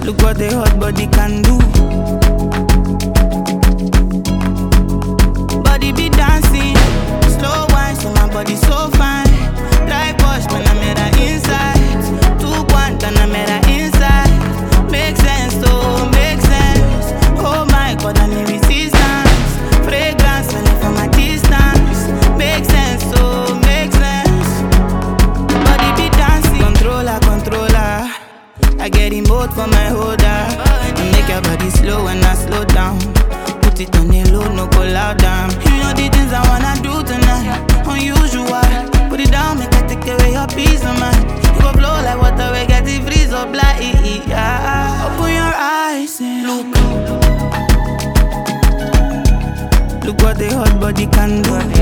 Look what the hot body can do. Body be dancing, slow wine, so my body so fine. Like Bosch, when I made her inside. 2-1, then I made her inside. Make sense, oh, make sense. Oh my God, I need resistance. Fragrance, when it from a distance. Make sense, oh, make sense. Body be dancing, controller, controller. I get in both for my holder. I make your body slow when I slow down. Put it on the low, no go loud down. You know the things I wanna do tonight. Unusual, put it down, make I take away your peace of mind. You go blow like water, we get the freeze up like yeah. Open your eyes and look. Look what the hot body can do.